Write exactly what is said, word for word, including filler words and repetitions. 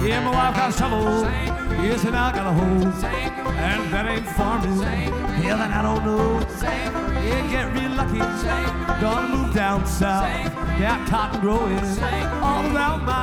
Yeah, my wife got a shovel. Yes, and I got a hoe. And that ain't farming. Hell, and I don't know. Yeah, get real lucky. Gonna move down south. Got cotton growing all around my